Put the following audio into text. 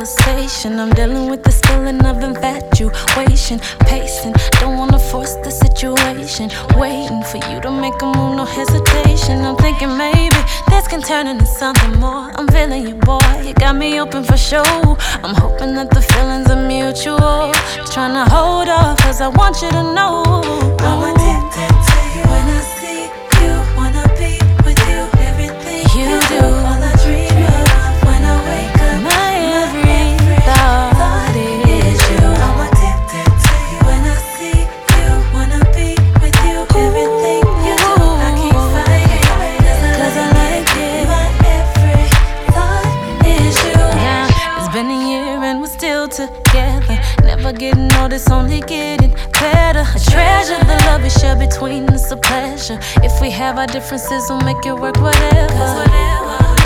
conversation. I'm dealing with this feeling of infatuation, pacing, don't wanna force the situation. Waiting for you to make a move, no hesitation. I'm thinking maybe this can turn into something more. I'm feeling you, boy, you got me open for show. I'm hoping that the feelings are mutual. Trying to hold off, cause I want you to know I'm addicted to you. When I see you, wanna be with you. Everything you do. All I dream of when I wake up. My every thought is you. I'm addicted to you. When I see you, wanna be with you. Everything you do, I can't fight it. Cause I like it. My every thought is you. Yeah, it's been a year and we're still together. Never getting noticed, only getting better. I treasure the love we share between us, a pleasure. If we have our differences, we'll make it work, whatever.